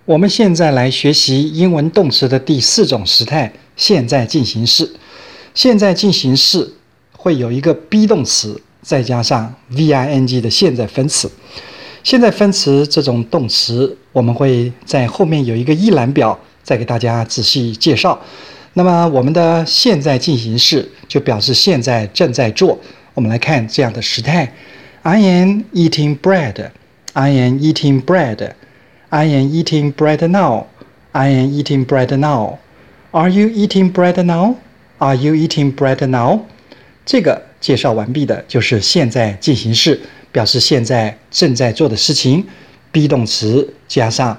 我们现在来学习英文动词的第4种时态，现在进行式。现在进行式会有一个 be 动词，再加上 VING 的现在分词。现在分词这种动词，我们会在后面有一个一览表，再给大家仔细介绍。那么我们的现在进行式就表示现在正在做。我们来看这样的时态 ：I am eating bread. I am eating bread. I am eating bread now. I am eating bread now. Are you eating bread now? Are you eating bread now? 这个介绍完毕的就是现在进行式，表示现在正在做的事情 ，be 动词加上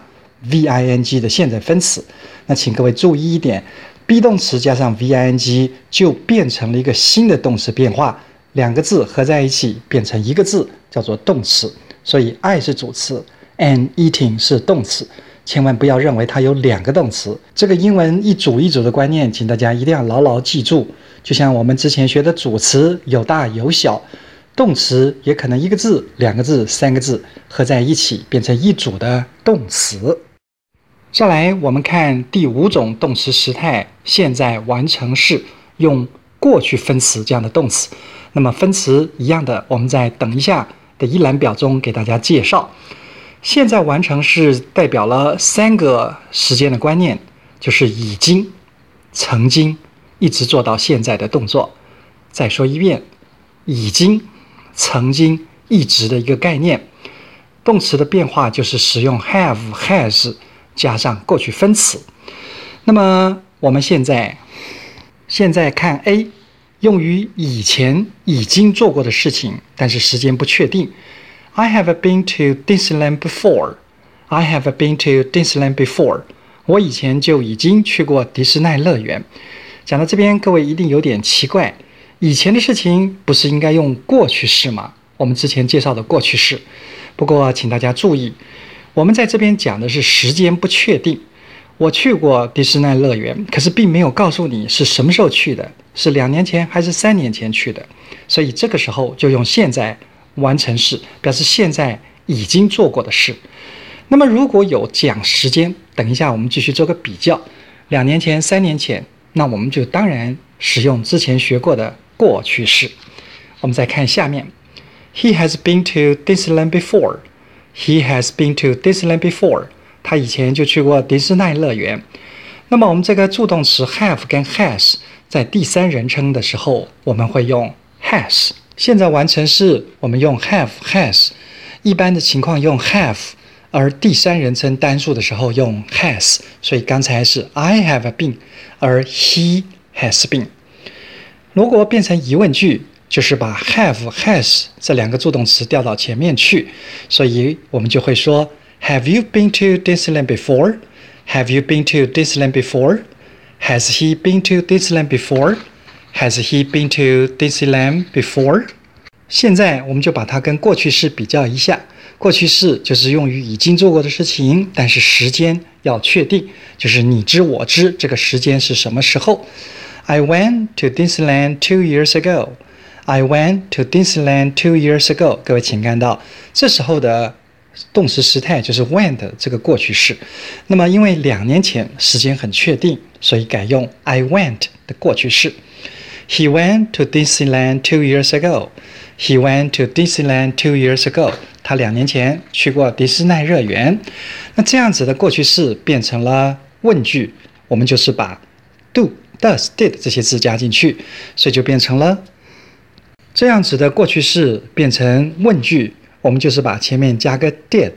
VING 的现在分词。那请各位注意一点 ，be 动词加上 VING 就变成了一个新的动词变化，两个字合在一起变成一个字，叫做动词。所以 I 是主词 ，and eating 是动词。千万不要认为它有两个动词，这个英文一组一组的观念，请大家一定要牢牢记住。就像我们之前学的主词有大有小，动词也可能一个字、两个字、三个字合在一起变成一组的动词。再来，我们看第5种动词时态，现在完成式，用过去分词这样的动词。那么分词一样的，我们在等一下的一览表中给大家介绍。现在完成式代表了3个时间的观念，就是已经、曾经，一直做到现在的动作。再说一遍，已经、曾经、一直的一个概念。动词的变化就是使用 have、has 加上过去分词。那么我们现在看 A， 用于以前已经做过的事情，但是时间不确定。I have been to Disneyland before. I have been to Disneyland before. 我以前就已经去过迪士尼乐园。讲到这边，各位一定有点奇怪，以前的事情不是应该用过去式吗？我们之前介绍的过去式。不过请大家注意，我们在这边讲的是时间不确定。我去过迪士尼乐园，可是并没有告诉你是什么时候去的，是2年前还是3年前去的。所以这个时候就用现在完成式，表示现在已经做过的事。那么如果有讲时间，等一下我们继续做个比较，2年前、3年前，那我们就当然使用之前学过的过去式。我们再看下面 ，He has been to Disneyland before. He has been to Disneyland before. 他以前就去过迪士尼乐园。那么我们这个助动词 have 跟 has 在第3人称的时候，我们会用 has。现在完成式我们用 have、has， 一般的情况用 have， 而第3人称单数的时候用 has， 所以刚才是 I have been， 而 he has been。 如果变成疑问句，就是把 have、has 这2个助动词调到前面去，所以我们就会说 Have you been to Disneyland before? Have you been to Disneyland before? Has he been to Disneyland before?Has he been to Disneyland before? 现在我们就把它跟过去式比较一下。过去式就是用于已经做过的事情，但是时间要确定，就是你知我知这个时间是什么时候。I went to Disneyland 2 years ago. I went to Disneyland 2 years ago. 各位请看到，这时候的动词时态就是 went 这个过去式。那么因为2年前时间很确定，所以改用 I went 的过去式。He went to Disneyland 2 years ago. He went to Disneyland 2 years ago. 他2年前去过迪士尼乐园。那这样子的过去式变成了问句，我们就是把 do、does、did 这些字加进去，所以就变成了这样子的过去式变成问句，我们就是把前面加个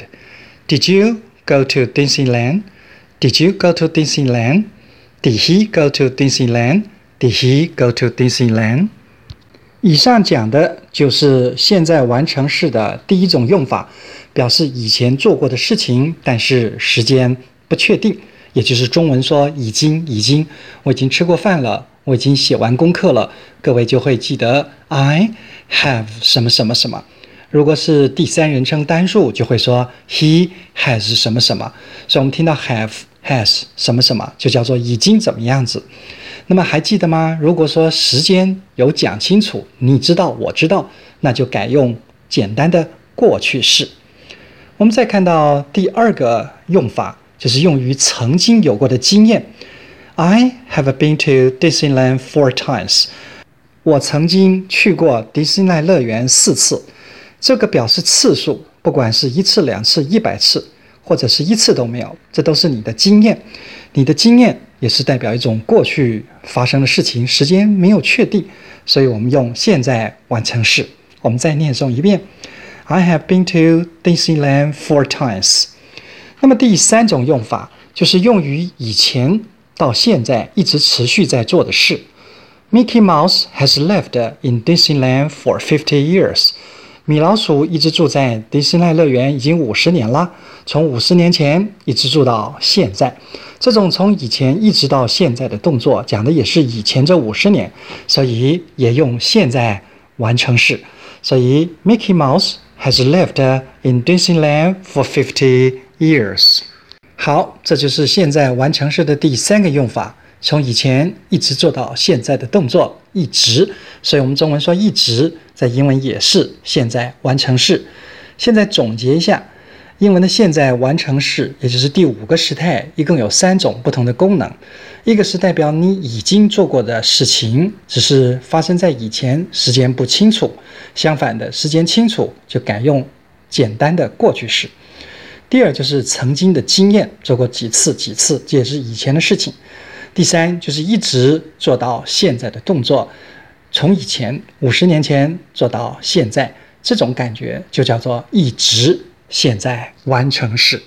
did。Did you go to Disneyland? Did you go to Disneyland? Did he go to Disneyland?Did he go to Disneyland? 以上讲的就是现在完成式的第1种用法，表示以前做过的事情，但是时间不确定，也就是中文说已经，我已经吃过饭了，我已经写完功课了，各位就会记得 I have 什么什么什么。如果是第3人称单数，就会说 he has 什么什么。所以我们听到 have、has 什么什么，就叫做已经怎么样子。那么还记得吗？如果说时间有讲清楚，你知道我知道，那就改用简单的过去式。我们再看到第2个用法， 就是用于曾经有过的经验。I have been to Disneyland 4 times. 我曾经去过迪士尼乐园4次。这个表示次数，不管是1次、2次、100次，或者是1次都没有，这都是你的经验。你的经验也是代表一种过去发生的事情，时间没有确定，所以我们用现在完成式。我们再念诵一遍 I have been to Disneyland 4 times. 那么第3种用法就是用于以前到现在一直持续在做的事。Mickey Mouse has lived in Disneyland for 50 years. 米老鼠一直住在迪士尼乐园已经50年了，从50年前一直住到现在。这种从以前一直到现在的动作，讲的也是以前这50年，所以也用现在完成式。所以 Mickey Mouse has lived in Disneyland for 50 years. 好，这就是现在完成式的第3个用法，从以前一直做到现在的动作，一直。所以我们中文说一直，在英文也是现在完成式。现在总结一下，英文的现在完成式，也就是第5个时态，一共有3种不同的功能。一个是代表你已经做过的事情，只是发生在以前，时间不清楚；相反的，时间清楚就改用简单的过去式。第2就是曾经的经验，做过几次，这也是以前的事情。第3就是一直做到现在的动作，从以前50年前做到现在，这种感觉就叫做一直现在完成式。